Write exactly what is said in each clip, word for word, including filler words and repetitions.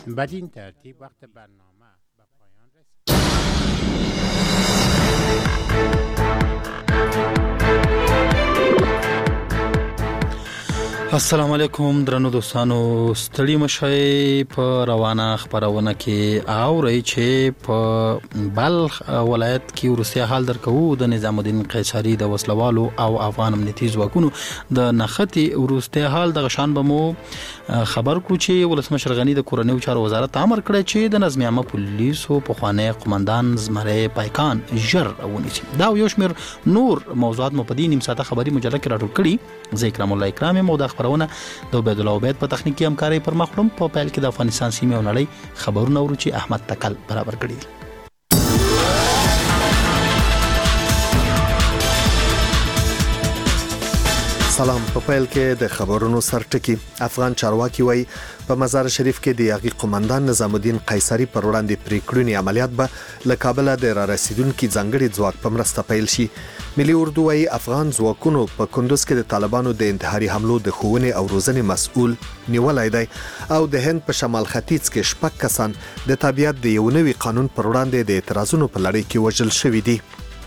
بدین ترتیب وقت برنامه به پایان رسید. السلام علیکم درنو دوستانو، ستړي مشئ په روانه خبرونه کې اورئ چې په بلخ ولایت کې وروستي حال درکو د نظام الدین قیصری د وسلوالو او افغان امنیتي ځواکونو د نختی وروستي حال د غشان بمو خبر کو چې ولسمشر غنی د کورنیو چارو وزارت امر کړی چې د نظام عامه پولیسو په خواني قومندان زمره پایکان ژر ونیسي. دا یو شمیر نور موضوعات مو په دې نیم ساعته خبري مجله کې راټول کړي. زه اکرام الله اکرام مو د خبرونه د عبید الله عبید په تخنیکی همکاري پر مخ وړم. په پیل کې د افغانستان سیمه او نړۍ خبرونه ورو چې احمد تکل برابر کړي. سلام. په پیل کې د خبرونو سرټکی. افغان چارواکي وایي په مزار شریف کې د یاغي قومندان نظام الدین قیصری پر وړاندې پریکړونی عملیات به له کابل د را رسیدونکو ځانګړي ځواک په مرسته پیل شي. ملي اردو وایي افغان ځواکونو په کندوز کې د طالبانو د انتحاري حملو د ښوونې او روزنې مسؤل نیولای دی او د هند په شمال ختیځ کې شپږ کسان د تابعیت د یو نوي قانون پر وړاندې د اعتراضونو په لړۍ کې وژل شوي دي.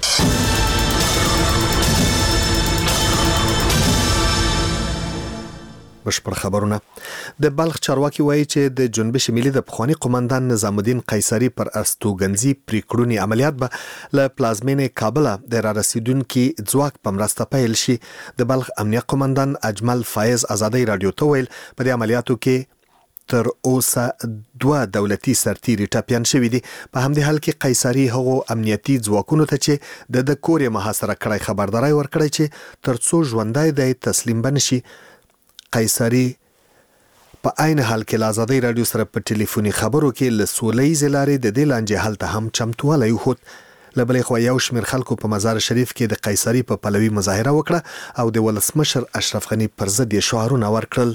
بشپړ خبرونه. د بلخ چارواکي وایي چې د جنبش ملي د پخوانی قومندان نظام الدین قیصری پر استوګنځي پریکړونی عملیات به له پلازمینې کابل د را رسیدونکو ځواک په مرسته پیل شي. د بلخ امنیه قومندان اجمل فایز ازادي رادیو ته ویل په دې عملیاتو کې تر اوسه دوه دولتي سرتیري ټاپیان شوي دي. په همدې حال کې قیصری هغو امنیتي ځواکونو ته چې د د کورې محاصره کړای خبرداري ورکړی چې ترڅو ژوندای دی تسلیم بنشي. قیصری په عین حال کې له آزادۍ رادیو سره په ټلیفوني خبرو کې له سوله‌ییزې لارې د دې لانجې حل ته هم چمتوالی وښود. له بلې خوا یو شمېر خلکو په مزار شریف کې د قیصری په پلوي مظاهره وکړه او د ولسمشر اشرف غني پر ضد یې شعارونه ورکړل.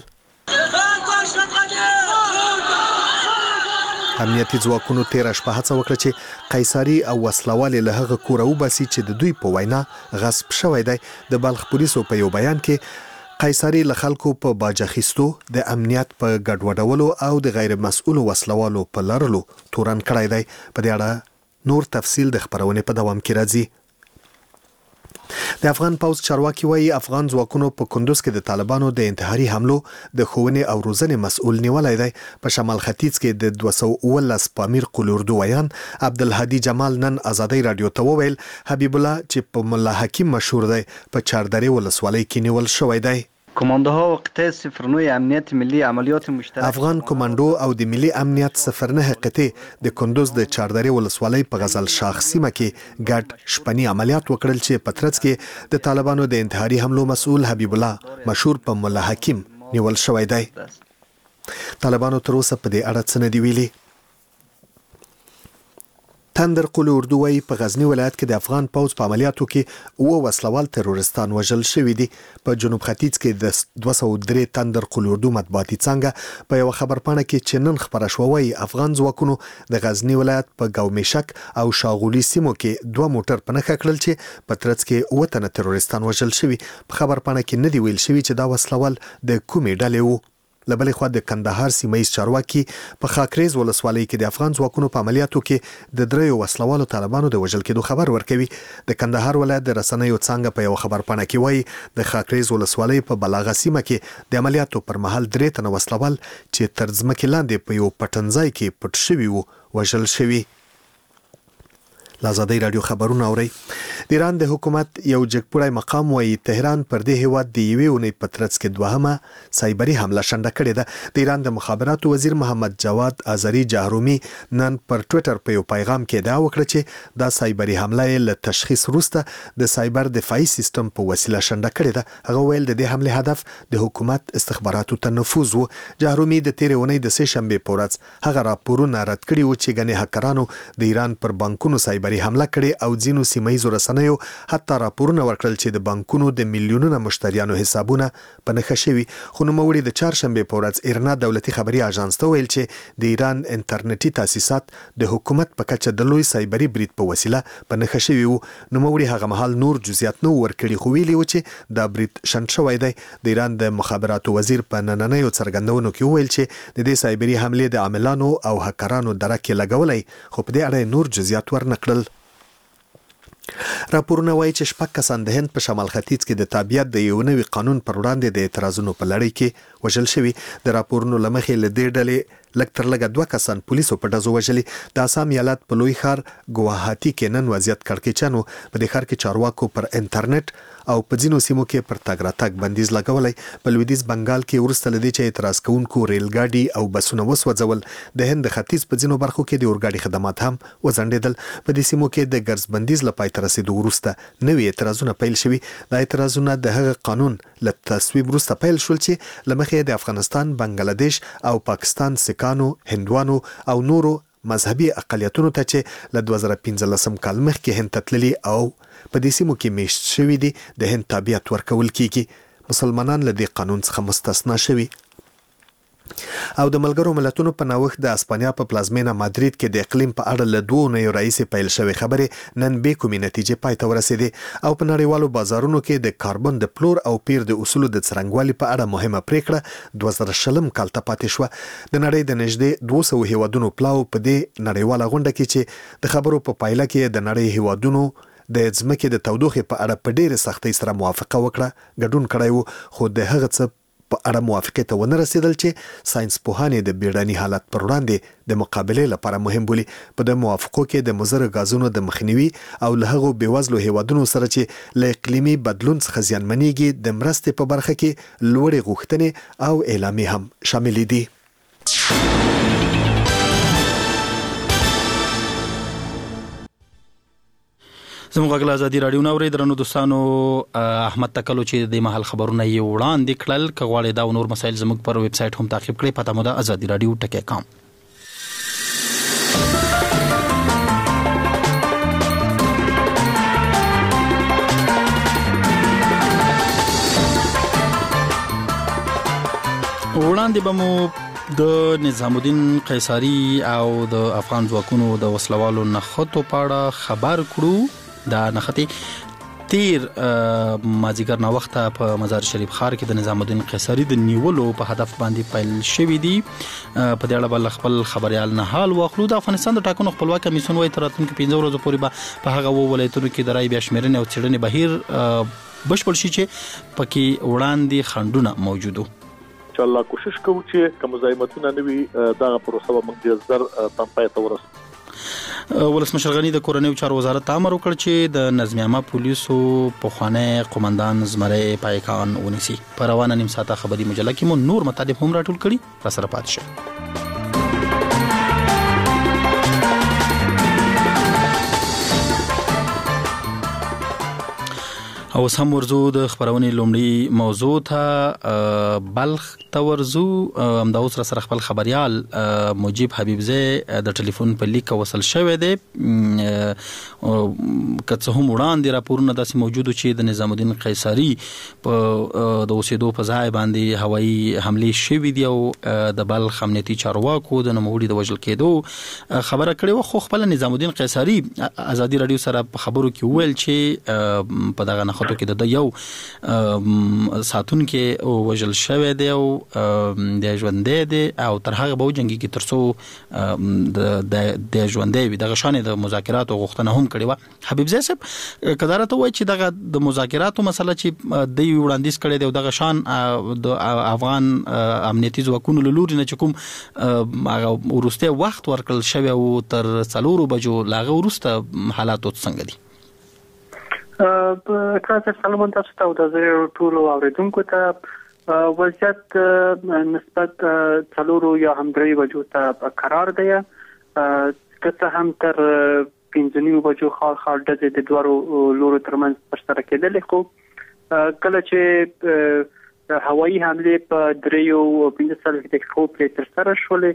امنیتي ځواکونو تیر شپه هڅه وکړه چې قیصری او وسلوال له هغه کوره وباسي چې د دوی په وینا غصب شوی دی. د بلخ پولیسو په یو بیان کې قیصری له خلکو په باج اخیستو، د امنیت په ګډوډولو او د غیر مسؤل وسلوالو په لرلو تورن کړی دی. په دې اړه نور تفصیل د خبرونې په دوام کې راځي. د افغان پوځ چارواکي وایي افغان ځواکونو په کندوز کې د طالبانو د انتحاري حملو د ښوونې او روزنې مسؤل نیولای دی. په شمال ختیځ کې د دوه سوه اوولس پامیر قول اردو ویان عبدالهادي جمال نن آزادۍ رادیو ته وویل حبیب الله چې په ملا حکیم مشهور دی په چاردرې ولسوالۍ کې نیول شوی دی. کماندوها و قطعه صفر نه امنیت ملی عملیات مشترک افغان کماندو او د ملي امنیت صفر نه قطعه د کندوز د چاردرې ولسوالۍ په غزل شاخ سیمه کې ګډ شپنی عملیات وکړل چې په ترڅ کې د طالبانو د انتحاري حملو مسؤل حبیب الله مشهور په ملا حکیم نیول شوی دی. طالبانو تر اوسه په دې اړه څه نه دی ویلي. تندر قول اردو وایي په غزنی ولایت کې د افغان پوځ په عملیاتو کې اوه وسلوال تروریستان وژل شوي دي. په جنوب ختیځ کې د دوه سوه درې تندر قول اردو مطبوعاتي څانګه په یو خبرپاڼه کې چې نن خبره شوه وایي افغان ځواکونو د غزنی ولایت په ګومشک او شاغولي سیمو کې دوه موټر په نښه کړل چې په ترڅ کې اوه تنه تروریستان وژل شوي. په خبرپاڼه کې نه دی ویل شوي چې دا وسلوال د کومې ډلې وو. لبلې خوا د کندهار سیمه‌ییز چارواکي په خاکریز ولسوالۍ کې د افغان ځواکونو په عملیاتو کې د دریو وسلوالو طالبانو د وژل کېدو خبر ورکوي. د کندهار ولایت د رسنیو څانګه په یو خبرپاڼه کې وایي د خاکریز ولسوالۍ په بلاغه سیمه کې د عملیاتو پر مهال درې تنه وسلوال چې تر ځمکې لاندې په یو پټنځای کې پټ شوي وو وژل شوي. لازادۍ رادیو خبرونه اوري. د ایران د حکومت یو جګپوړی مقام وایي تهران پر دې هیواد د یوې اونۍ په ترڅ کې دوهمه سایبري حمله شنډه کړې ده. د ایران د مخابراتو وزیر محمد جواد آذری جهرومی نن پر ټوئیټر په یو پیغام کې ادعا وکړه چې دا سایبري حمله له تشخیص وروسته د سایبر دفاعي سیستم په وسیله شنډه کړې ده. هغه ویل د دې حمله هدف د حکومت استخباراتو ته نفوذ و. جهرومی د تیرې اونۍ د سه شنبې په ورځ هغه راپورونه رد کړي و چې ګڼې هکرانو د ایران پر بانکونو سایبري سایبري حمله کړې او ځینو سیمهیزو رسنیو حتی راپورونه ورکړل چې د بانکونو د میلیونونو مشتریانو حسابونه په نښه شوي. خو نوموړي د چهارشنبې په ورځ ایرنا دولتي خبري اژانس ته ویل چې د ایران انټرنیټي تاسیسات د حکومت په کچه د لوی سایبري برید په وسیله په نښه شوي وو. نوموړي هغه مهال نور جزئیات نه ورکړي خو ویلي و چې دا برید شنډ شوی دی. د ایران د مخابراتو وزیر په نننیو څرګندونو کې وویل چې د دې سایبري حملې د عاملانو او هکرانو درک یې لګولی خو په دې اړه نور جزئیات ورنکړل. راپورونه وایي چې شپږ کسان د هند په شمال ختیځ کې د تابعیت د یو نوي قانون پر وړاندې د اعتراضونو په لړۍ کې وژل شوي. د راپورونو له مخې له دې ډلې لږ تر لږه دوه کسان پولیسو په ډزو وژلي. د آسام ایالت په لوی ښار ګوهاټي کې نن وضعیت کړکېچن و. په دې ښار کې چارواکو پر انټرنیټ او په ځینو سیمو کې پر تګ راتګ بندیز لګولی. په لویدیځ بنګال کې وروسته له دې چې اعتراض کوونکو ریل ګاډي او بسونه وسوځول، د هند د ختیځ په ځینو برخو کې د اورګاډي خدمات هم وځنډېدل. په دې سیمو کې د ګرځ بندیز له پای ته رسېدو وروسته نوي اعتراضونه پیل شوي. دا اعتراضونه د هغه قانون له تصویب وروسته پیل شول چې له مخې د افغانستان، بنګلاديش او پاکستان سکانو، هندوانو او نورو مذهبي اقلیتونو ته چې له دوه زره پنځلسم کال مخکې هند ته تللي او په دې سیمو کې میشت شوي دي د هند تابعیت ورکول کیږي. مسلمانان له دې قانون څخه مستثنا شوي. او د ملګرو ملتونو په نوښت د اسپانیا په پلازمینه مادرید کې د اقلیم په اړه له دوه اونیو راهیسې پیل شوې خبرې نن بې کومې نتیجې پای ته ورسېدې او په نړیوالو بازارونو کې د کاربن د پلور او پیر د اصولو د څرنګوالي په اړه مهمه پریکړه دوه زره شلم کال ته پاتې شوه. د نړۍ د نږدې دوه سوه هیوادونو پلاو په دې نړیواله غونډه کې چې د خبرو په پایله کې د نړۍ هیوادونو د ځمکې د تودوخې په اړه په ډېرې سختۍ سره موافقه وکړه ګډون کړی و. خو د هغه څه په اړه موافقه ته ونه رسیدل چې ساينس پوهانې د بیړني حالت پر وړاندې د مقابلې لپاره مهم بولي. په د موافقو کې د مضر غازونو د مخنیوي او له هغو بېوزلو هیوادونو سره چې له اقلیمي بدلون څخه زیانمنېږي د مرستې په برخه کې لوړې غوښتنې او اعلامیې هم شامل دي. زموږ غږ ازادي رادیو نو ورې درنو دوستانو احمد تکلو چې د محل خبرونه یې وړاندې کړل. کغواړي دا نور مسایل زموږ پر ویب سټ هم تعقیب کړئ. پته مو ده ازادي رادیو ټکی کام. وړاندې به مو د نظام الدین قیصری او د افغان ځواکونو د وسلوالو نښتو په اړه خبر کړو. دا نښتې تیر مازیګر نه وخته په مزار شریف ښار کې د نظام الدین قیصری د نیولو په هدف باندې پیل شوی دی. په دې اړه بل خپل خبريال نه حال واخلو. د افغانستان د ټاکنو خپلواک کمیسیون وايي تر راتلونکي پنځه ورځې پورې به په هغه ولایتونو کې د رای بیا شمیرنې او څېړنې بهیر بشپړ شي چې پکې وړاندې خنډونه موجود وو. ان شاء الله کوشش کوو چې کوم مزاحمتونه نه وي دا پروسه به موږ زر تم پای ته ورسوو. ولسمشر غنی د کورنیو چارو وزارت امر وکړ چې د نظام عامه پولیسو پخوانی قومندان زمری پایکان ونیسي. په روانه نیم ساعته خبري مجله کې مو نور مطالب هم راټول کړي. را سره پاتې شئ. او سم ورزو د خبرونې لومړی موضوع ته بلخ ته ورزو. همدا اوس را سره خپل خبريال مجيب حبيبزي د ټلیفون په لیک وصل شوی دی. که څه هم وړاندې راپورونه داسې موجود چې د نظام الدین قیصری په د اوسېدو په ځای باندې هوایي حملې شوې دي او د بلخ امنیتي چارواکو د نوموړي د وژل کېدو خبره کړې وه. خو خپل نظام الدین قیصری ازادي رادیو سره په خبرو کې وویل چې په دغه نښتو کې د یو ساتون کې وژل شوی دی او د ژوندې دی او تر هغه به وجنګي کې ترڅو د ژوندې وي. دغه شانې د مذاکراتو غوښتنه هم کړې وه. حبیب زی صاحب کداره ته وایي چې دغه د مذاکراتو مسله چې دوی وړاندیز کړی دی او دغه شان د افغان امنیتي ځواکونو له لوري نه چې کوم هغه وروستی وخت ورکړل شوی او تر څلورو بجو له هغه وروسته حالات څنګه دي؟ کله سلام تاسو ته او د ټولو اوریدونکو ته وضعیت نسبت څلورو یا هم درې بجو ته قرار دی. که هم تر پنځه نیمو بجو خال خال ډزې د دوه لورو ترمنځ ترسره کېدلې. خو کله چې هوایي حملې په دریو پنځه څلوېښت دقیقو پرې ترسره شولې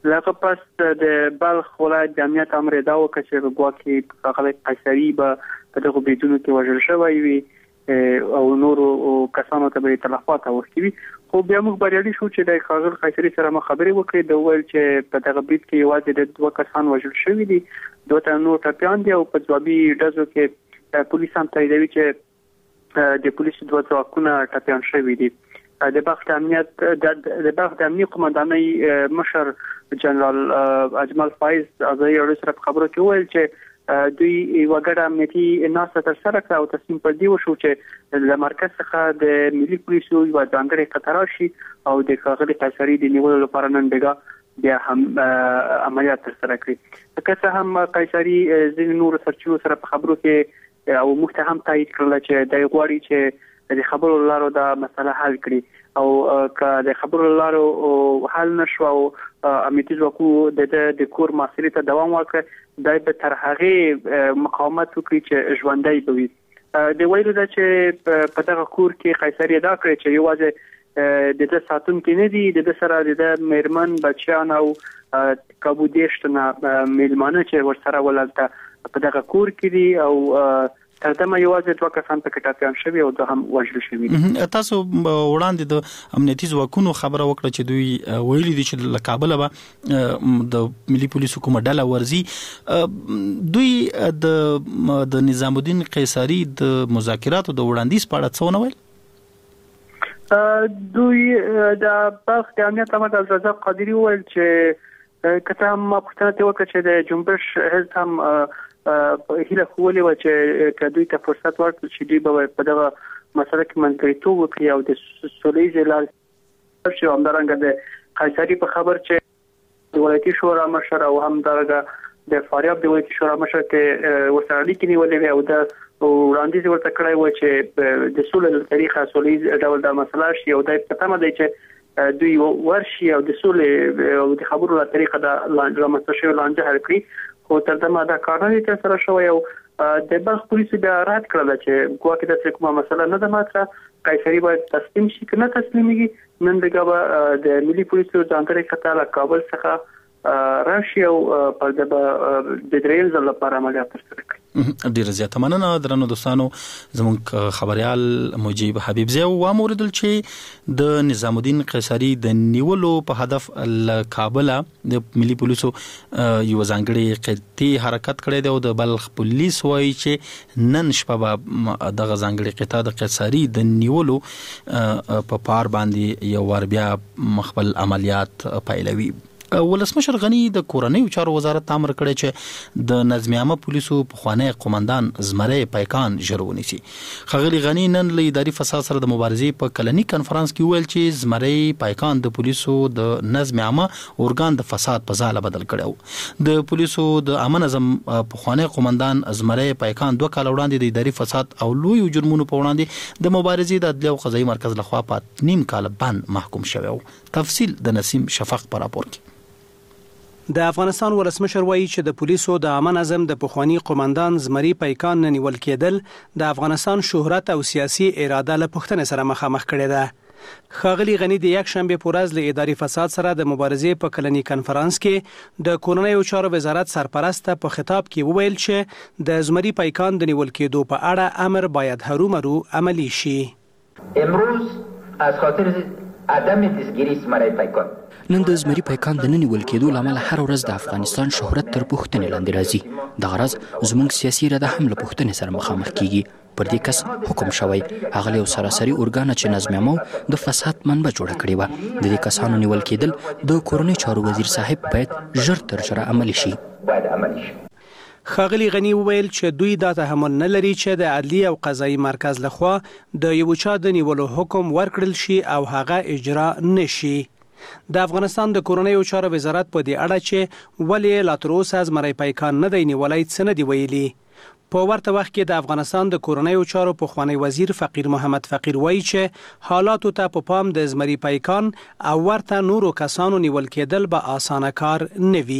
لکه پس د بلخ ولایت د امنیت امر دا وکړ چې ګواکې ښاغلی قیصري به په دغو بریدونو کې وژل شوی وي او نورو کسانو ته به تلفات اوښتي وي. خو بیا موږ بریالي شو چې د ښاغلي قیصري سره مو خبرې وکړې، د وویل چې په دغه برید کې یوازې د دوه کسان وژل شوي دي، دوه تنه نور ټپیان دي او په ځوابي ډزو کې پولیس هم تاییدوي چې د پولیسو دوه ځواکونه ټپیان شوي دي. د بلخ د امنیت د بلخ د امنیت قومندانۍ مشر جنرال اجمل فایز ازای اړو سره په خبرو کې وویل چې دوی یو ګډه امنیتي ناسته ترسره کړه او تصمیم پر دی وشو چې له مرکز څخه د ملي پولیسو یو ځانګړی قطار شي او د ښاغلي قیصري د نیولو لپاره نن بیګا بیا هم عملیات ترسره کړي. که څه هم قیصري ځینې نورو سرچینو سره په خبرو کې او موږ ته هم تایید کړل چې د غواړي چې د خبرو لارو دا مسله حل کړي او که د خبرو لارو حل نشو او امنیتي ځواکونو د د کور محاصرې ته دوام ورکړي، دا به تر هغې مقاومت وکړي چې ژوندی به وي. د ویلو ده چې په دغه کور کې قیصري ادا کړی چې یوازې د ده ساتونکي نه دي، د ده سره د ده میرمن، بچیان او کابو دېرش تنه میلمانه چې ورسره ولالته په دغه کور کې دي او تر دمه یوازې دوه کسان په کټاپیان شوي او دوه هم وژل شوي دي. تاسو وړاندې د امنیتي ځواکونو خبره وکړه چې دوی ویلي دي چې له کابله به د ملي پولیسو کومه ډله ورځي. دوی د د نظام الدین قیصري د مذاکراتو د وړاندیز په اړه څه ونه ویل؟ دوی د بلخ د امنیت امر عبدالرزاق قادري وویل چې که څه هم ما پوښتنه ترې وکړه چې د جنبش حزب هم هیله خولې وه چې که دوی ته فرصت ورکړي چې دوی به په دغه مسله کې منځګړیتوب وکړي او د سولیزې لارې شي. همدارنګه د قیصري په خبر چې د ولایتي شورا مشر او همدارنګه د فاریاب د ولایتي شورا مشر کې ورسره اړیکې نیولې وې او د وړاندیز ورته کړی و چې د سولې له طریقه سولیز ډول دا مسله شي او دا په تمه دی چې دوی ورشي او د سولې او د خبرو له طریقه د رامنځته شوي لانجه حل کړي. خو تر دمه دا کار نه دی ترسره شوی او د بلخ پولیسو بیا رد کړله چې ګواکې داسې کومه مسله نه ده مطرح، قیصري باید تسلیم شي، که نه تسلیمیږي نن بیګا به د ملي پولیسو ځانګړی قطار له کابل څخه راشي او پر د د دریم ځل لپاره عملیات ترسره کړي. ډیره زیاته مننه درنو دوستانو. زموږ خبريال مجيب حبیب زی و موردل چې د نظام الدین قیصري د نیولو په هدف ل کابل د ملي پولیسو یو ځانګړي قطعي حرکت کړی دی او د بلخ پولیس وایي چې نن شپه به دغه ځانګړي قطعه د قیصري د نیولو په پار باندې یو ور بیا مخبل عملیات پیلوي. ولسمشر غنی د کورنیو چارو وزارت امر کړی چې د نظم عامه پولیسو پخوانی قومندان زمری پیکان ژرونی شي. ښاغلي غنی نن له اداري فساد سره د مبارزې په کلنی کانفرنس کې ویل چې زمری پیکان د پولیسو د نظم عامه اورګان د فساد په ځاله بدل کړو. د پولیسو د عامه نظم پخوانی قومندان زمری پیکان دوه کال وړاندې د اداري فساد او لوی جرمونو په وړاندې د مبارزې د عدلیه او قضایي مرکز لخوا په نیم کال بند محکوم شوی. تفصیل د نسیم شفق پر راپور کې. د افغانستان ولسمشر وایي چې د پولیسو د عامه نظم د پخوانی قومندان زمری پیکان نیول کېدل د افغانستان شهرت او سیاسي اراده له پوښتنې سره مخامخ کړي ده. ښاغلي غنی د یک شنبه په ورځ له اداري فساد سره د مبارزې په کلنی کانفرنس کې د کورنیو چارو وزارت سرپرست په خطاب کې وویل چې د زمری پیکان د نیول کېدو په اړه امر باید هرومرو عملی شي. امروز از خاطر عدم دستگیری زمری پیکان نن د زمری پیکان د ننیول کېدو لامل هر ورځ د افغانستان شهرت تر پوښتنې لاندې راځي. د غرض زموږ سیاسي اراده هم له پوښتنې سره مخامخ کیږي. پر دې کس حکم شوی هغه یو سراسري اورګان چې نظم عامه د فساد منبع جوړه کړې و. د دې کسانو نیول کېدل د کورنۍ چارو وزیر صاحب باید ژر تر ژره عملی شي. باید عملی شي. ښاغلي غنی وویل چې دوی دا تحمل نه لري چې د عدلیه او قضایي مرکز لخوا د یو چا د نیولو حکم ورکړل شي او هغه اجرا نشي. د افغانستان د کورنیو چارو وزارت په دې اړه چې ولې لا تر اوسه زمری پیکان نه دی نیولی څه نه دی ویلي. په ورته وخت کې د افغانستان د کورنیو چارو پخوانی وزیر فقیر محمد فقیر وایي چې حالاتو ته په پام د زمری پیکان او ورته نورو کسانو نیول کېدل به اسانه کار نه وي.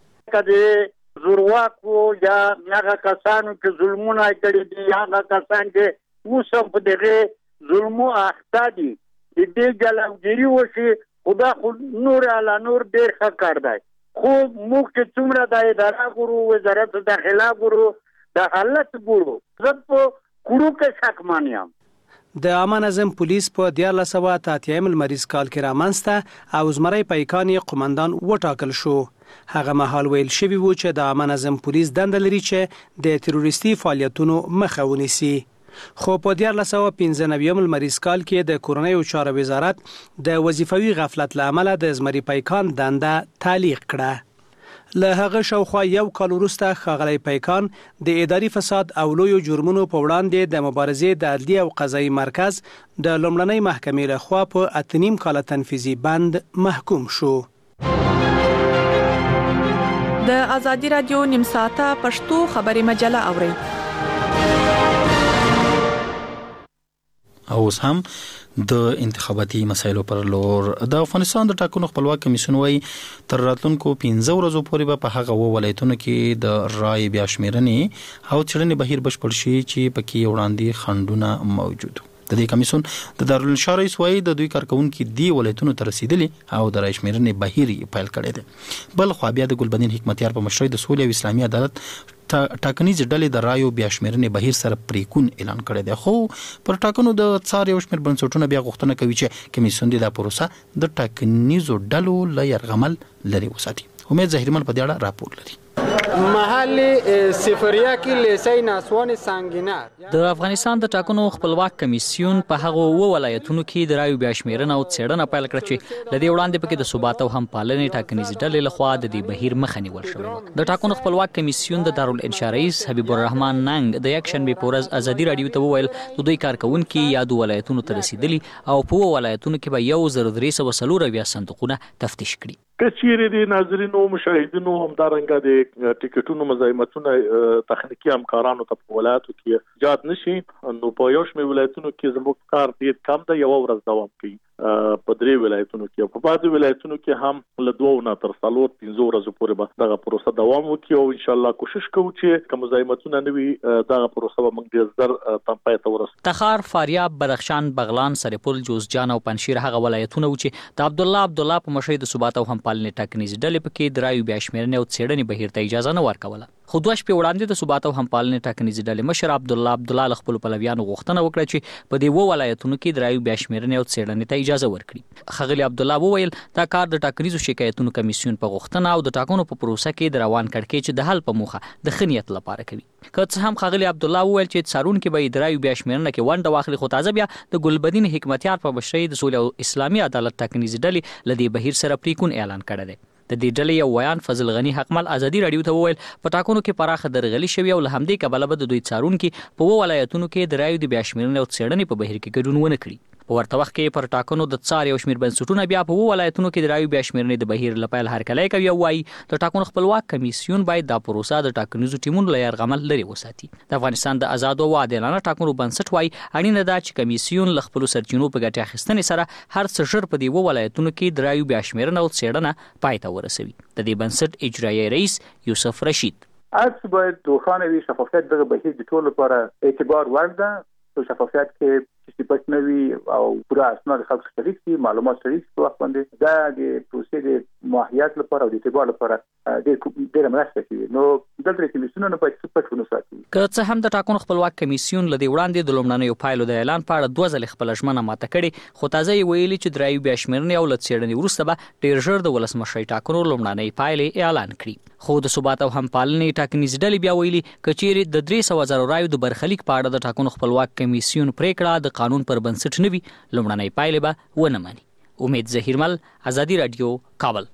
زورواکو یا هغه کسانو چې ظلمونه کړي دي، هغه کسان چې اوس هم په دغه ظلمو اخته دي، د دې جلوګیري وشي. خدا خو نور علا نور ډېر ښه کار دی. خو موږ چې څومره د اداره ګورو وزارت داخله ګورو د حالت ګورو زه په کورو کې شکمن یم. د عامه نظم پولیس په دیارلس سوه اته اتیایم لمریز کال کې رامنځته او زمری پیکان یې قمندان وټاکل شو. هغه مهال ویل شوي و چې د عامه نظم پولیس دنده لري چې د تروریستي فعالیتونو مخه ونیسي. خو په دیارلس سوه پنځه نوي لمریز کال کې د کورنیو چارو وزارت د وظیفوي غفلت له امله د زمری پیکان دنده تعلیق کړه. له هغه شاوخوا یو کال وروسته ښاغلی پیکان د اداري فساد او لویو جرمونو په وړاندې د مبارزې د عدلیې او قضایي مرکز د لومړنۍ محکمې لخوا په اته نیم کاله تنفیذي بند محکوم شو. د ازادي رادیو نیم ساعته پښتو خبري مجله اورئ. او اوس هم د انتخاباتي مسایلو پر لور د افغانستان د ټاکنو خپلواک کمیسیون وايي تر راتلونکو پنځه ورځو پورې به په هغه ولایتونو کې د رای بیا شمیرنې او څېړنې بهیر بشپړ شي چې پکې وړاندې خنډونه موجود دي. د دې کمیسیون د دارالانشا رئیس وايي د دوی کارکونکو دی ولایتونو ته رسیدلي او د رای شمیرنې بهیر پیل کړی دی. بل خو بیا د ګلبدین حکمتیار په مشرۍ د سولې او اسلامي عدالت ټاکنیز ډلې د رایو بیا شمیرنې بهیر سره پریکون اعلان کړی دی. خو پر ټاکنو د څار یو شمېر بنسټونه بیا غوښتنه کوي چې کمیسیون د پروسه د ټاکنیزو ډلو له یرغمل لري وساتي. امید ظهیرمل په دې اړه راپور لري. محل صفریا کې لیسې ناسوان سنگینار د افغانستان د ټاکنو خپلواک کمیسیون په هغه و ولایتونو کې د رایو بیا شمیرنه او څېړنه پیل کړه چې لدی وړاندې پکې د ثبات او همپالنې ټاکنیز ډلې لخوا د دې بهیر مخه نیول شوې. د ټاکنو خپلواک کمیسیون د دارالانشا رئیس حبیب الرحمن ننګ د یک شنبه په ورځ ازادي رادیو ته وویل د دوی کارکونکو یادو ولایتونو ته رسیدلي او په ولایتونو کې به یو زر درې سوه څلور اویا صندوقونه تفتیش کړي. کچېرې د ناظرینو مشاهدینو همدارنګه د ټیکټونو مزاحمتونه تخنیکی همکارانو ته په ولایتو کې ایجاد نشي نو په یو شمېر ولایتونو کې زموږ کار ډېر کم دی یو ورځ دوام کوي په درې ولایتونو کې په بعضو ولایتونو کې هم له دوه نه تر څلور پنځه ورځې پورې به دغه پروسه دوام وکړي او ان شاء الله کوشش کوو چې کوم مزاحمتونه نه وي دغه پروسه به موږ ډېر زر تم پای ته ورسوو. تخار، فاریاب، بدخشان، بغلان، سرپل، جوزجان او پنجشیر هغه ولایتونه و چې د عبدالله عبدالله په مشرۍ د ثبات او همپالنې ټاکنیز ډلې پکې د رایو بیا شمیرنې او څېړنې بهیر ته اجازه نه ورکوله. خو دوه شپې وړاندې د ثبات او همپالنې ټاکنیز ډلې مشر عبدالله عبدالله له خپلو پلویانو غوښتنه وکړه چې په دې اووه ولایتونو کې د رایو بیا شمیرنې او څېړنې ته اجازه ورکړي. ښاغلي عبدالله وویل دا کار د ټاکنیزو شکایتونو کمیسیون په غوښتنه او د ټاکنو په پروسه کې د روان کړکېچ د حل په موخه د ښه نیت لپاره کوي. که څه هم ښاغلي عبدالله وویل چې څارونکي به یې د رایو بیا شمیرنه کې ونډه واخلي خو تازه بیا د ګلبدین حکمتیار په مشرۍ د سولې او اسلامي عدالت ټاکنیز ډلې له دې بهیر سره پریکون اعلان کړی دی. د دې ډلې یو ویان فضل غنی حقمل ازادي رادیو ته وویل په ټاکنو کې پراخه درغلي شوې او له همدې کبله به د دوی څارونکي په اووه ولایتونو کې د رایو د بیا شمیرنې او څېړنې په بهیر کې ګډون ونه کړي. په ورته وخت کې پر ټاکنو د څار یو شمېر بنسټونه بیا په اووه ولایتونو کې د رایو بیا شمیرنې د بهیر له پیل هرکلی کوي او وایي د ټاکنو خپلواک کمیسیون باید دا پروسه د ټاکنیزو ټیمونو له یرغمل لرې وساتي. د افغانستان د ازادو او عادلانه ټاکنو بنسټ وایي اړینه ده چې کمیسیون له خپلو سرچینو په ګټې اخیستنې سره هر څه ژر په دې اووه ولایتونو کې د رایو بیا شمیرنه او څېړنه پای ته ورسوي. د دې بنسټ اجرایي رئیس یوسف رشید هرڅه باید روښانه وي، شفافیت دغه بهیر د ټولو لپاره اعتبار وړ ده. په شفافیت کې چې پټ نه وي او پوره اسناد خلک شریک شي، معلومات شریک شي په وخت باندې دا د پروسې د ماهیت لپاره او د اعتبار لپاره ډېر مرسته کوي. نو دلته کمیسیونونه باید پټ ونه ساتي. که څه هم د ټاکنو خپلواک کمیسیون له دې وړاندې د لومړنیو پایلو د اعلان په اړه دوه ځلې خپله ژمنه ماته کړې خو تازه یې ویلي چې د رایو بیا شمیرنې او له څېړنې وروسته به ډېر ژر د ولسمشرۍ ټاکنو لومړنۍ پایلې اعلان کړي. خو د ثبات او همپالنې ټاکنیز ډلې بیا ویلي که چیرې د درې سوه زرو رایو د برخلیک په اړه د ټاکنو خپلواک کمیسیون پریکړه د قانون پر بنسټ نه وي لومړنۍ پایلې به ونه مني. امید ظهیرمل، ازادي رادیو، کابل.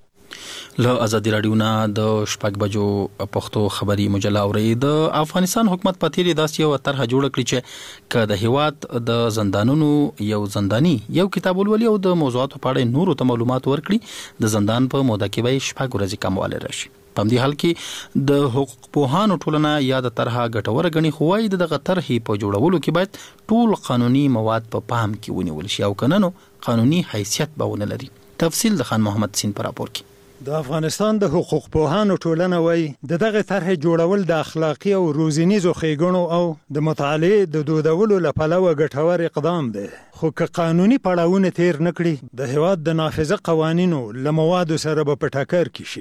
له ازادي رادیو نه د شپږ بجو پښتو خبري مجله اوري. د افغانستان حکومت په تیری داسې یو طرحه جوړ کړی چې که د هیواد د زندانونو یو زنداني یو کتاب ولولي او د موضوعاتو په اړه نورو ته معلومات ورکړي د زندان په موده کې به شپږ ورځې کموالی راشي. په همدې حال کې د حقوق پوهانو ټولنه یا د طرحه ګټوره ګڼي خو وايي دغه طرحې په جوړولو کې باید ټول قانوني مواد په پام کې ونیول شي او که نه نو قانوني حیثیت به ونه لري. تفصیل د خان محمد سین په راپور کې. د افغانستان د حقوق پوهانو ټولنه وایي د دغه طرحې جوړول د اخلاقي او روزنیزو ښېګڼو او د مطالعې د دودولو له پلوه ګټور اقدام دی، خو که قانوني پړاوونه تیر نه کړي د هیواد د نافذه قوانینو له موادو سره به په ټکر کې شي.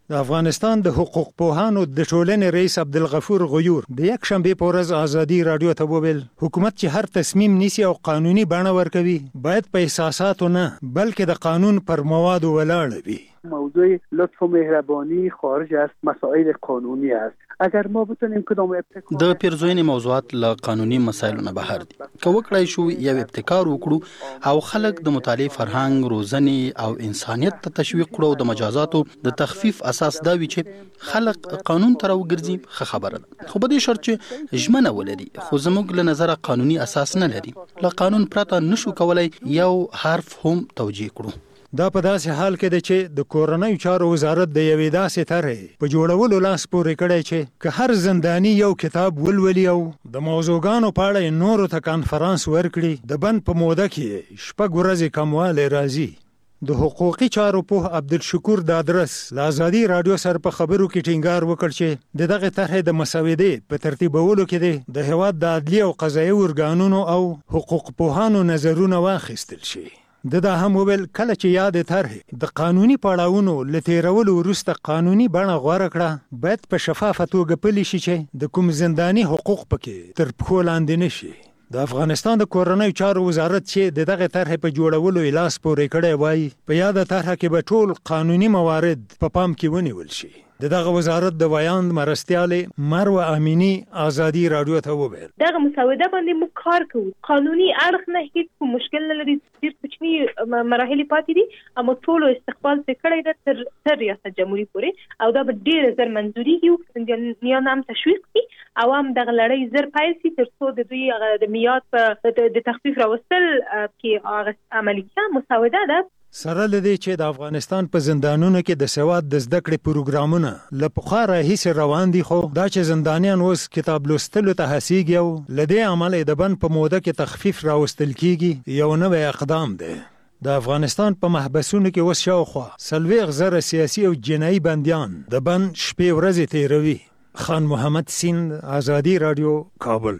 د افغانستان د حقوق پوهانو د ټولنې رئیس عبدالغفور غیور د یک شنبه په ورځ ازادي رادیو ته وویل حکومت چې هر تصمیم نیسي او قانوني بڼه ورکوي باید په احساساتو نه بلکې د قانون پر موادو ولاړ وي. موضوع لطف و مهربانی خارج از مسائل قانونی است. اگر ما بتونیم کدام ابتکار د پیرزوینې موضوعات له قانوني مسایلو نه بهر دي که وکړای شو یو ابتکار وکړو او خلک د مطالعې فرهنګ روزنې او انسانیت ته تشویق کړو د مجازاتو د تخفیف اساس دا وي چې خلک قانون ته راوګرځي ښه خبره ده خو په دې شرط چې ژمنه ولري خو زموږ له نظره قانوني اساس نه لري له قانون پرته نشو کولای یو حرف هم توجیه کړو. دا په داسې حال کې ده چې د کورنیو چارو وزارت د یوې داسې طرحې په جوړولو لاس پورې کړی چې که هر زنداني یو کتاب ولولي او د موضوعګانو په اړه نورو ته کانفرانس ورکړي د بند په موده کې شپږ ورځې کموالی راځي. د حقوقي چارو پوه عبدالشکور دادرس له ازادي رادیو سره په خبرو کې ټینګار وکړ چې د دغه طرحې د مسودې په ترتیبولو کې د هیواد د عدلي او قضایي ارګانونو او حقوق پوهانو نظرونه واخیستل شي. د دا هم ویل کله چې یاد طرحې د قانوني پړاوونو له تیرولو وروسته قانوني بڼه غوره کړه باید په شفافه توګه پلي شي چې د کوم زنداني حقوق پکې تر پښو لاندې نشي. د افغانستان د کورنیو چارو وزارت چې د دغه طرحې په جوړولو یې لاس پورې کړی وایي په یاده طرحه کې به ټول قانوني موارد په پام کې ونیول شي. د دغه وزارت د ویاند مرستیالې مروه امینی ازادي رادیو ته وویل دغه مسوده باندې موږ کار کوو قانوني اړخ نه هیڅ کوم مشکل نه لري ډېر کوچني مراحل پاتې دي اما ټول استقبال څه کړی ده تر تر ریاست جمهوریت پورې او دا به ډېر زر منځوري کیږي نیان هم تشویق کی عوام دغه لړۍ زر پیل سي تر څو د دوی د میاد په د تخفیف راوستل کې هغه عملي مسوده ده. سره لدی چې د افغانستان په زندانونو کې د سواد د زده کړې پروګرامونه له پخوا راهیسې روان دي خو دا چې زندانیان اوس کتاب لوستلو ته هڅېږي او له دې امله د بند په موده کې تخفیف راوستل کیږي یو نوی اقدام دی. د افغانستان په محبسونو کې اوس شاوخوا څلوېښت زره سیاسي او جنایي بندیان د بند شپې ورځې تیروي. خان محمد سیند ازادي رادیو کابل.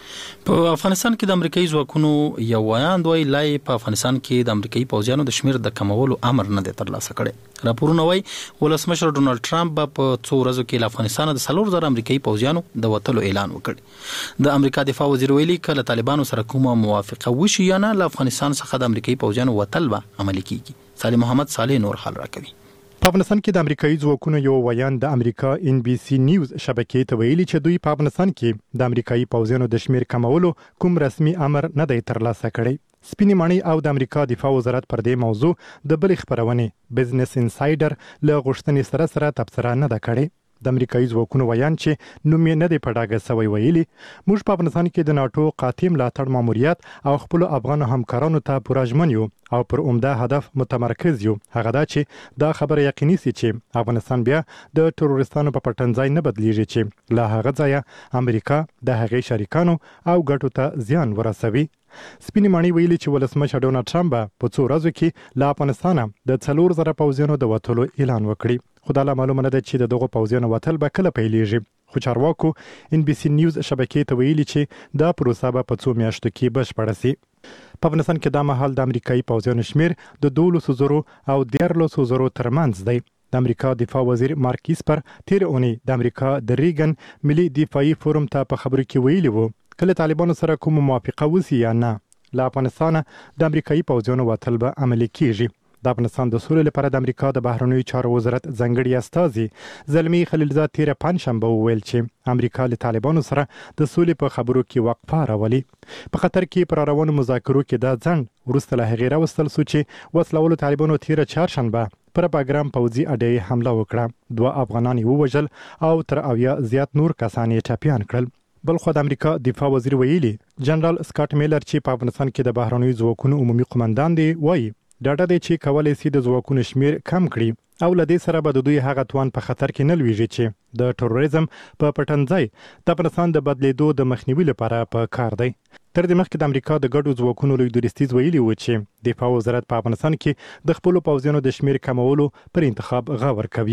په افغانستان کې د امریکایي ځواکونو یو ویاند وایي لا په افغانستان کې د امریکایي پوځیانو د شمیر د کمولو امر نه دی ترلاسه کړی. راپورونه وایي ولسمشر ډونالد ټرمپ به په څو ورځو کې له افغانستان د څلور زره امریکایي پوځیانو د وتلو اعلان وکړي. د امریکا دفاع وزیر ویلي که له طالبانو سره کومه موافقه وشي یا نه له افغانستان څخه د امریکایي پوځیانو وتل به عملي کیږي. صالح محمد صالح نور حال راکوي. په افغانستان کې د امریکایي ځواکونو یو ویاند د امریکا ان بي سي نیوز شبکې ته ویلي چې دوی په افغانستان کې د امریکایي پوځیانو د شمیر کمولو کوم رسمي امر نه دی ترلاسه کړی. سپینې ماڼۍ او د امریکا دفاع وزارت پر دې موضوع د بلې خبرونې بزنس انسایډر له غوښتنې سره سره تبصره نه ده کړې. د امریکایي ځواکونو ویاند چې نوم یې نه دی په ډاګه سوی ویلي موږ په افغانستان کې د ناټو قاطع ملاتړ ماموریت او خپل افغان همکارانو ته پوره ژمن یو او پر عمده هدف متمرکز یو هغه دا چې دا خبره یقیني سي چې افغانستان بیا د تروریستانو په پټنځای نه بدلیږي چې له هغه ځایه امریکا د هغې شریکانو او ګټو ته زیان ورسوي. سپینې ماڼۍ ویلي چې ولسمشر ډونالد ټرمپ په څو ورځو کې له افغانستانه د څلور زره پوځیانو د وتلو اعلان وکړي. خو دا لا معلومه نه ده چې د دغو پوځیانو وتل به کله پیلیږي. خو چارواکو ان بي سي نیوز شبکې ته ویلي چې دا پروسه به په څو میاشتو کې بشپړه سي. په افغانستان کې دا مهال د امریکایي پوځیانو شمیر د دولسو زرو او دیارلسو زرو ترمنځ دی. د امریکا دفاع وزیر مارک ایسپر تیر اونۍ د امریکا د ریګن ملي دفاعي فورم ته په خبرو کې ویلي وو کله طالبانو سره کوم موافقه وسی یا نه له افغانستانه د امریکایي پوځیانو وتل به عملي کیږي. د افغانستان د سولې لپاره د امریکا د بهرنیو چارو وزارت ځانګړي استازي زلمی خلیلزاد تیر پنځشنبه وویل چې امریکا له طالبانو سره د سولې په خبرو کې وقفه راولي. په قطر کې پر روانو مذاکرو کې دا ځنډ وروسته له هغې راوستل سو چې وسلوالو طالبانو تیره چهارشنبه پر باګرام پوځي اډې حمله وکړه. دوه افغانان یې ووژل او تر اویا زیات نور کسان یې ټپیان کړل. بلخو د امریکا دفاع وزیر ویلي جنرال سکاټ میلر چې په افغانستان کې د بهرنیو ځواکونو عمومي قومندان دی وایي ډاډه دی چې کولی سي د ځواکونو شمیر کم کړي او له دې سره به د دوی هغه توان په خطر کې نه لویږي چې د تروریزم په پټنځای د افغانستان د بدلیدو د مخنیوي لپاره په کار دی. تر دې مخکې د امریکا د ګډو ځواکونو لوی درستیز ویلي و چې دفاع وزارت په افغانستان کې د خپلو پوځیانو د شمیر کمولو پر انتخاب غور کوي.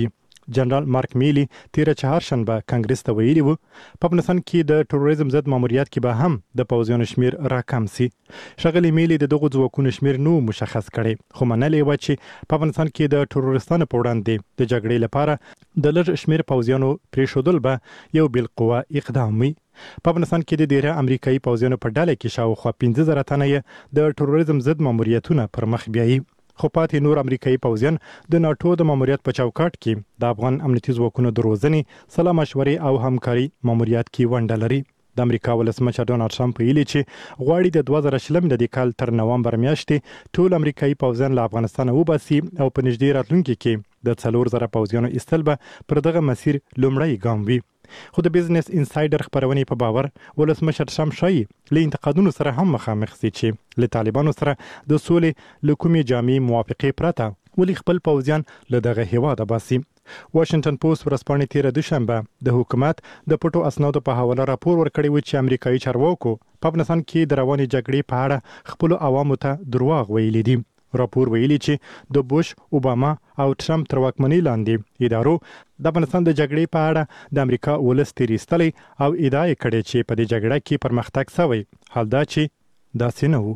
جنرال مارک میلی تیر چهارشنبه کانګرس ته ویلي وو په افغانستان کې د ټروریزم ضد ماموریت کې به هم د پوځیانو شمیر راکم سي. ښاغلي میلی د دغو ځواکونو شمیر نو مشخص کړي خو منلې و چې په افغانستان کې د ټروریستانو په وړاندې د جګړې لپاره د لږ شمیر پوځیانو پریښودل به یو بالقوه اقدام وي. په افغانستان کې د ډیری امریکایي پوځیانو په ډله کې شاوخوا پنځه زره تنه د ټروریزم ضد ماموریتونه پر مخ بیایي. خو پاتې نور امریکایي پوځیان د ناتو د ماموریت په چوکاټ کې د افغان امنیتي ځواکونو د روزنې سلا مشورې او همکاري ماموریت کې ونډه لري. د امریکا ولسمشر ډونالد ټرمپ ویلي چې غواړي د دوه زره شلم د کال تر نومبر میاشتې ټول امریکایي پوځیان له افغانستان وباسي او په نږدې راتلونکي کې د څلور زره پوځیانو ایستل به پر دغه مسیر لومړی ګام وي. خو د بزنس انسایډر خبرونې په باور ولسمشر ټرمپ شایي له انتقادونو سره هم مخامخ سي چې له طالبانو سره د سولې له کومې جامع موافقې پرته ولې خپل پوځیان له دغه هیواده باسي. واشنگټن پوسټ ورځپاڼې تیره دوشنبه د حکومت د پټو اسنادو په حواله راپور ورکړی و چې امریکایي چارواکو په افغانستان کې د روانې جګړې په اړه خپل عوامو ته دروغ ویلي دي. راپور ویلي چې د بوش، اوباما او ټرمپ تر واکمنۍ لاندې ادارو د افغانستان د جګړې په اړه د امریکا ولس تیریستلی او ادعا یې کړې چې په دې جګړه کې پرمختګ شوی، حال دا چې داسې نه وو.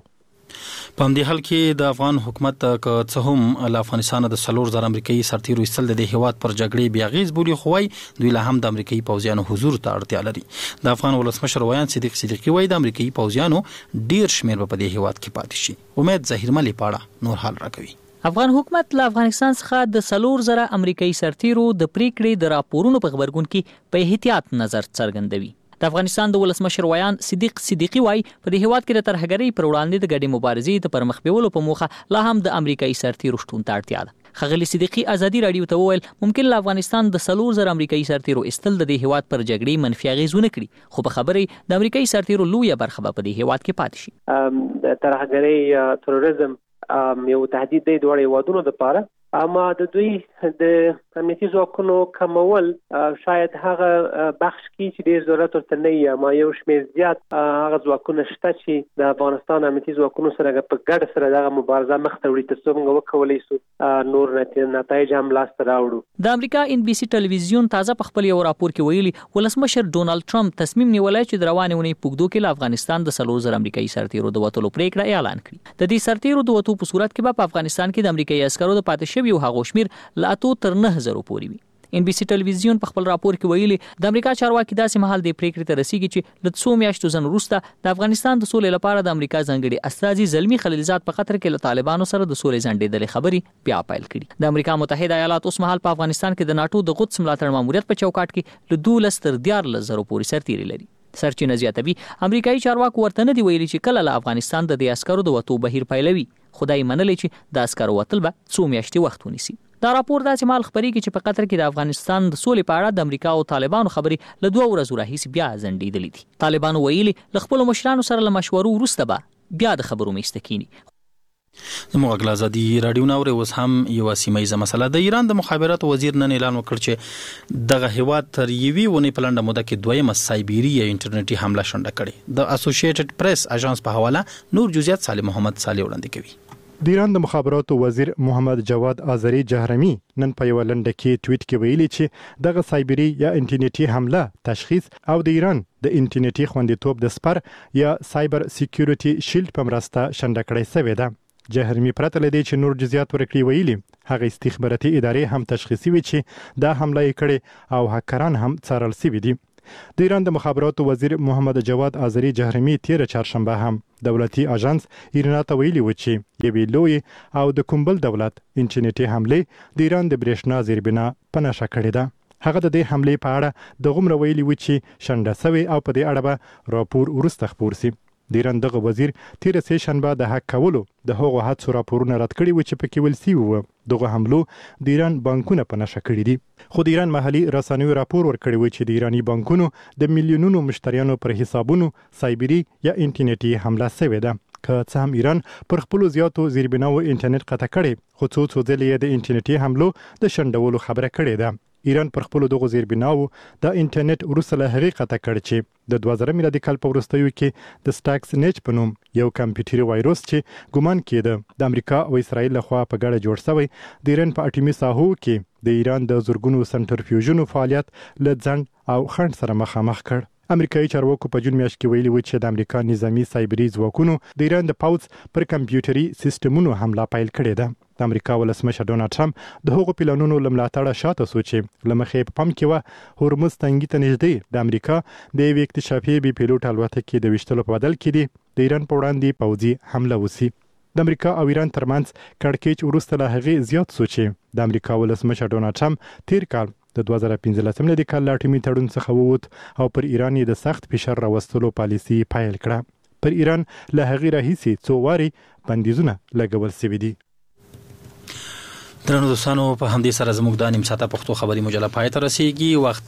په همدې حال کې د افغان حکومت که څه هم له افغانستان د څلور زره امریکایي سرتیرو ایستل د هیواد پر جګړې بې اغېز بولي، خو وایي دوی لا هم د امریکایي پوځیانو حضور ته اړتیا لري. د افغان ولسمشر ویان صدیق صدیقي وایي د امریکایي پوځیانو ډیر شمیر په دې هیواد کې پاتې شي. امید ظهیرمل پاړه نور حال راکوي. افغان حکومت له افغانستان څخه د څلور زره امریکایي سرتیرو د پریکړې د راپورونو په خبرګون کې په احتیاط نظر څرګندوي. د افغانستان د ولسمشر ویان صدیق صدیقي وایي په دې هیواد کې د ترهګرۍ پر وړاندې د ګډې مبارزې د پرمخ بیولو په موخه لا هم د امریکایي سرتیرو شتون ته اړتیا ده. ښاغلي صدیقي ازادي راډیو ته وویل ممکن له افغانستان د څلور زره امریکایي سرتیرو ایستل د دې هیواد پر جګړې منفي اغېزونه کړي، خو په خبرې د امریکایي سرتیرو لویه برخه به په دې هیواد کې پاتې شي. د ترهګرۍ تروریزم یو تهدید دی دواړو هیوادونو لپاره، اما د دوی د امنیتي ځواکونو کمول شاید هغه بخش کې چې ډېر ضرورت ورته نه وي، اما یو شمېر زیات هغه ځواکونه شته چې د افغانستان امنیتي ځواکونو سره په ګډه سره دغه مبارزه مخ ته وړي، تر څو موږ وکولی سو نور نتایج هم لاسته راوړو. د امریکا ان بي سي ټلویزیون تازه په خپل یو راپور کې ویلي ولسمشر ډونالد ټرمپ تصمیم نیولی چې د روانې اونۍ په اوږدو کې له افغانستان د څلور زره امریکایي سرتیرو د وتلو پرېکړه اعلان کړي. د دې سرتیرو د وتو په صورت کې به په افغانستان کې د امریکایي عسکرو د پاتې شویو هغو شمیر له اتو تر نه زرو پورې وي. ان بي سي ټلویزیون په خپل راپور کې ویلي د امریکا چارواکي داسې مهال د پریکړې ته رسیږي چې له څو میاشتو ځن وروسته د افغانستان د سولې لپاره د امریکا ځانګړي استازي زلمي خلیلزاد په قطر کې له طالبانو سره د سولې ځنډېدلې خبرې بیا پیل کړي. د امریکا متحده ایالات اوس مهال په افغانستان کې د ناتو د قدس ملاتړ ماموریت په چوکاټ کې له دولس تر دیارلس زرو پورې سرتیري لري. سرچینه زیاتوي امریکایي چارواکو ورته نه دی ویلي چې کله له افغانستان د دې عسکرو د وتو بهیر پیلوي، خدای منلی چې د عسکرو وتل به څو میاشتې وخت ونیسي. دا راپور داسې مهال خبرېږي چې په قطر کې د افغانستان د سولې په اړه د امریکا او طالبانو خبرې له دوه ورځو راهیسې بیا ځنډېدلې دي. طالبانو ویلي له خپلو مشرانو سره له مشورو وروسته به بیا د خبرو میسته کینی. زموږ غږ ازادي راډیو ناوړي اوس هم یو سیمایي مسله. د ایران د مخابراتو وزیر نن اعلان وکړ چې دغه هیواد تر یوې ونې په لنډه موده کې دویمه سایبیري انټرنیټي حمله شنډه کړې. د اسوسییټډ پریس اژانس په حواله نور جزئیات صالح محمد صالح وړاندې کوي. د ایران د مخابراتو وزیر محمد جواد آذری جهرمی نن په یو لنډه کې ټویټ کې ویلي چې دغه سایبری یا انټرنیټي حمله تشخیص او د ایران د انټرنیټي خوندیتوب د سپر یا سایبر سکیورټي شیلډ په مرسته شنډه کړې شوې ده. جهرمی پرته لدی چې نور جزئیات ورکړي ویلي هغه استخباراتي ادارې هم تشخیصي وي چې دا حمله یې کړې او هکران هم څارل شوي دي. د ایران د مخابراتو وزیر محمد جواد آذری جهرمی تیر چهارشنبه هم دولتي اژانس ایران ته ویلي و چې یوې لوی او د کومبل دولت انټرنیټي حمله د ایران د برېښنا زیربنا په نښه کړې ده. هغه د دې حمله په اړه د غومره ویلي و چې شنډه شوی او په دې اړه به راپور ورسته خپور شي. د ایران دغه وزیر تیر سه شنبه د حق کولو د هغو حادثو راپورونه رد کړي و چې پکې ویل شوي وو دغه حملو د ایران بانکونه په نښه کړي دي. خو د ایران محلي رسنیو راپور ورکړی و چې د ایرانی بانکونو د میلیونونو مشتریانو پر حسابونو سایبری یا انټرنیټي حمله شوې ده. که څه هم ایران پر خپلو زیاتو زیربناو انټرنیټ قطع کړي، خو څو څو ځلې د انټرنیټي حملو د شنډولو خبره کړې ده. ایران پر خپل دغه زیربناو د انټرنیټ وروسته له هغې قطع کړ چې د دوه زره میلادي کال په وروستیو کې د سټاکس نیټ په نوم یو کمپیوټري وایروس چې ګومان کېده د امریکا او اسرائیل لخوا په ګډه جوړ شوی د ایران په اټومي ساحو کې د ایران د زورګونو سنټرفیوژونو فعالیت له ځنډ او خنډ سره مخامخ کړ. امریکایي چارواکو په جون میاشت کې ویلي و چې د امریکا نظامی سایبري ځواکونو د ایران د پوځ پر کمپیوټري سیستمونو حمله پیل کړې ده. د امریکا ولسمشر ډونالد ټرمپ د هغو پلانونو له ملاتړه شاته سو چې له مخې په پام کې وه هورمز تنګي ته نږدې د امریکا د یوې اکتشافي بې پیلوټ الوتکې د ویشتلو په بدل کې دي د ایران په وړاندې پوځي حمله وسي. د امریکا او ایران ترمنځ کړکېچ وروسته له هغې زیات سو چې د امریکا ولسمشر ډونالد ټرمپ تیر کال د دوه زره پنځلسم میلادي کال له اټومي تړون څخه ووت او پر ایران یې د سخت فشار راوستلو پالیسي پیل کړه. پر ایران له هغې راهیسې څو وارې بندیزونه لګول شوي دي. درنو دوستانو په همدې سره زموږ د نیم ساعته پښتو خبري مجله پای ته رسیږي. وخت